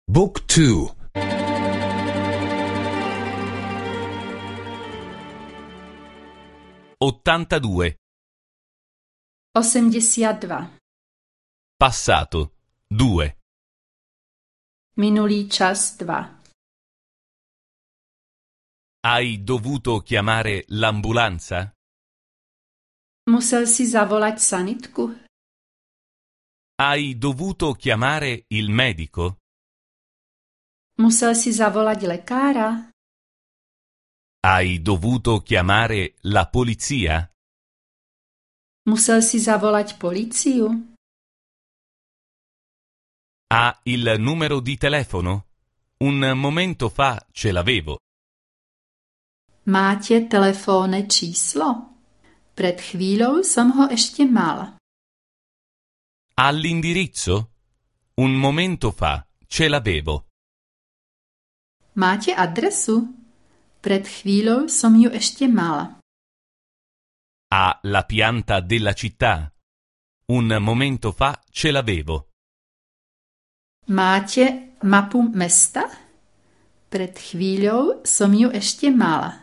Book 2. 82. 82. Passato 2. Minulý čas 2. Hai dovuto chiamare l'ambulanza? Musel si zavolať sanitku? Hai dovuto chiamare il medico? Musel si zavolať lekára? Hai dovuto chiamare la polizia? Musel si zavolať políciu? Ha il numero di telefono? Un momento fa ce l'avevo. Máte telefónne číslo? Pred chvíľou som ho ešte mal. Ha l'indirizzo? Un momento fa ce l'avevo. Máte adresu? Pred chvíľou som ju ešte mal. Ha la pianta della città? Un momento fa ce l'avevo. Máte mapu mesta? Pred chvíľou som ju ešte mal.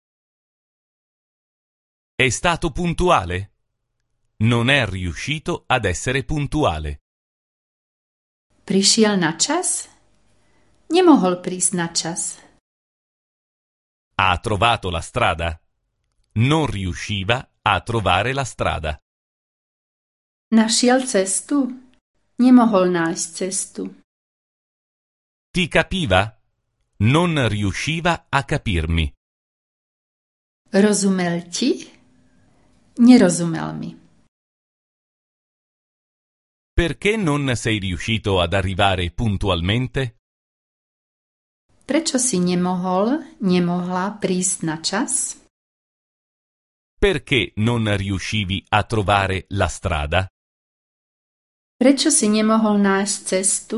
È stato puntuale? Non è riuscito ad essere puntuale. Prišiel na čas? Nemohol prísť na čas. Ha trovato la strada? Non riusciva a trovare la strada. Našiel cestu? Nemohol nájsť cestu. Ti capiva? Non riusciva a capirmi. Rozumel ti? Nerozumel mi. Perché non sei riuscito ad arrivare puntualmente? Prečo si nemohla prísť na čas? Perché non riuscivi a trovare la strada? Prečo si nemohol nájsť cestu?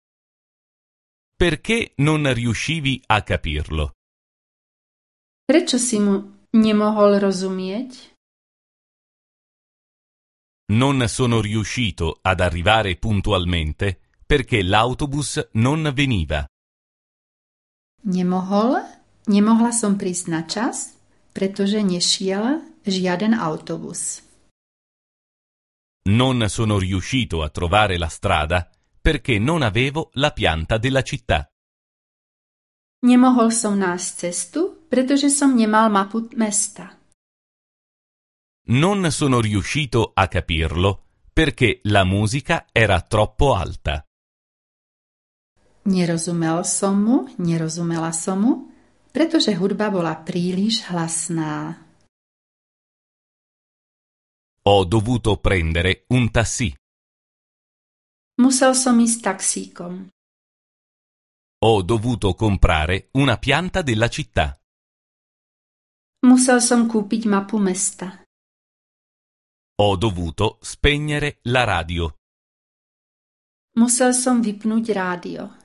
Perché non riuscivi a capirlo? Prečo si mu nemohol rozumieť? Non sono riuscito ad arrivare puntualmente perché l'autobus non veniva. Nemohla som prísť na čas, pretože nešiel žiaden autobus. Non sono riuscito a trovare la strada perché non avevo la pianta della città. Nemohol som nájsť cestu, pretože som nemal mapu mesta. Non sono riuscito a capirlo perché la musica era troppo alta. Nerozumela som mu, pretože hudba bola príliš hlasná. Ho dovuto prendere un taxi. Musel som ísť taxíkom. Ho dovuto comprare una pianta della città. Musel som kúpiť mapu mesta. Ho dovuto spegnere la radio. Musel som vypnúť rádio.